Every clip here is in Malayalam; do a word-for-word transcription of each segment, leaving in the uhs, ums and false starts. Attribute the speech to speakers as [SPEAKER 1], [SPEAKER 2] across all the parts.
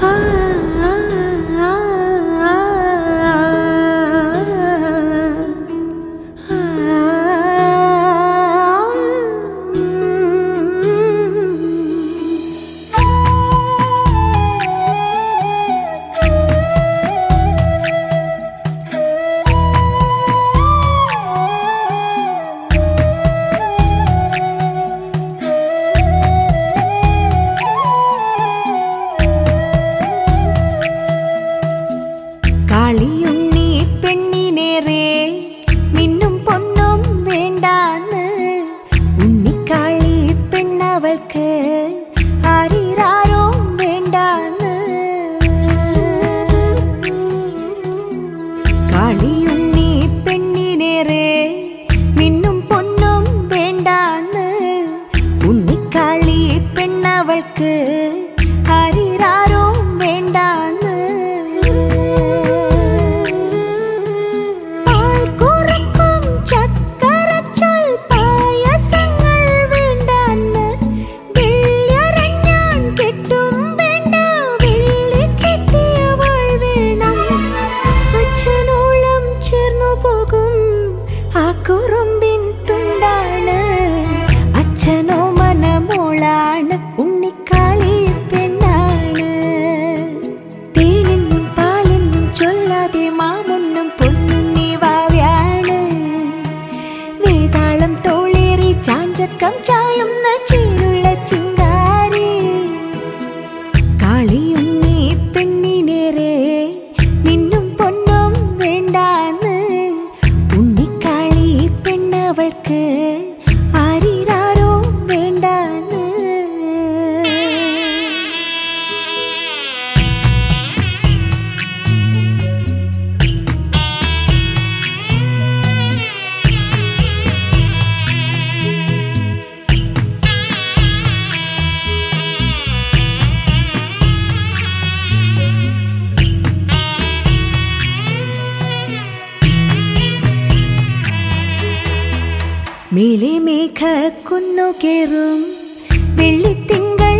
[SPEAKER 1] മേലെ മേഘക്കുന്നു കേറും വെള്ളിത്തിങ്കൾ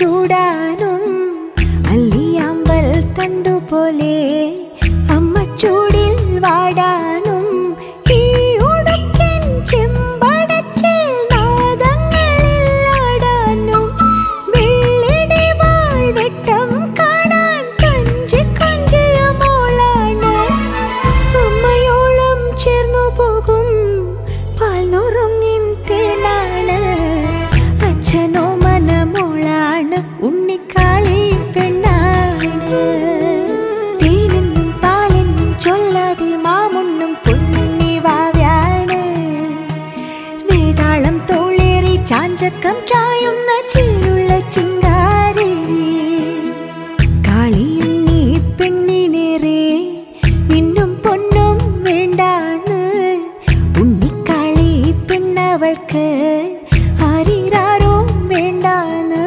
[SPEAKER 1] ചൂടാനും അല്ലിയാമ്പൽ തണ്ടുപോലെ അമ്മ ചൂടിൽ വാടാനും ഈ ഉടുക്കൻ ചെമ്പടച്ചിൽ നാദങ്ങളിൽ ആടാനും വെള്ളിടി വാൾ വെട്ടം കാണാൻ കഞ്ചി കൊഞ്ചിയ മോളാണ് അമ്മയോളം ചേർന്നു പോകും പാൽനുറുങ്ങിൻ തേനാണ് അച്ഛനോ മനമോളാണ് ഉണ്ണിക്കാളി പെണ്ണാണ് തേനെന്നും പാലെന്നും ചൊല്ലാതെ മാമുണ്ണും പൊന്നി വാവ്യാണ് വേതാളം തോളേറി ചാഞ്ചക്കം ചായുന്ന ചീലുള്ള ചിങ്കാരി കാളിയുണ്ണി പെണ്ണിനേറെ മിന്നും പൊന്നും വേണ്ടാന്ന് ഉണ്ണിക്കാളി പെണ്ണവൾക്ക് ആരീരാരോ വേണ്ടാന്ന്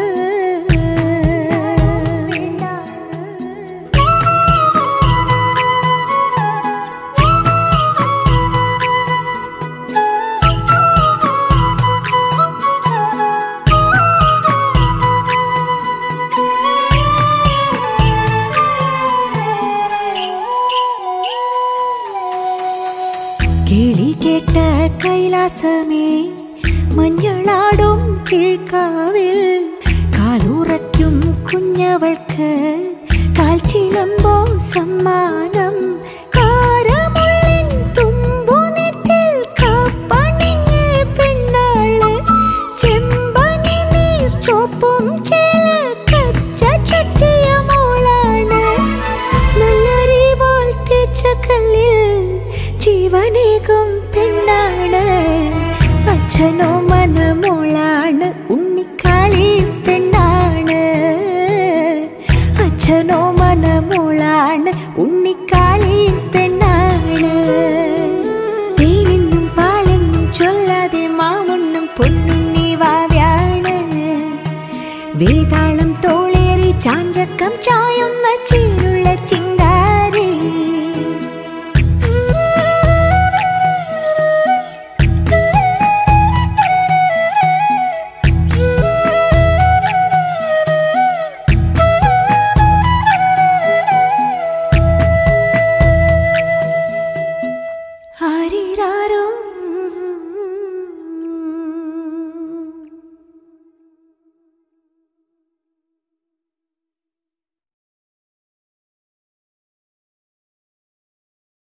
[SPEAKER 1] കേളി കേട്ട കൈലാസമേ മഞ്ഞളാടും കീഴ്ക്കാവിൽ കാലുറയ്ക്കും കുഞ്ഞവൾക്ക് കാൽച്ചിലമ്പോ സമ്മാനം കാരമുള്ളിൻ തുമ്പുനെറ്റിൽ കാപ്പണിഞ്ഞ് പെണ്ണാള് ചെമ്പനി നീർ ചോപ്പും ചേല കച്ച ചുറ്റിയ മോളാണ് നല്ലറിവാൾ തേച്ച കല്ലിൽ ജീവനേകും പെണ്ണാണ് അച്ഛനോ മനമോളാണ് ഉണ്ണിക്കാളി പെണ്ണാണ് അച്ഛനോ മനമോളാണ് ഉണ്ണിക്കാളി പെണ്ണാണ് തേനെന്നും പാലെന്നും ചൊല്ലാതെ മാമുണ്ണും പൊന്നുണ്ണി വാവ്യാണ് വേദ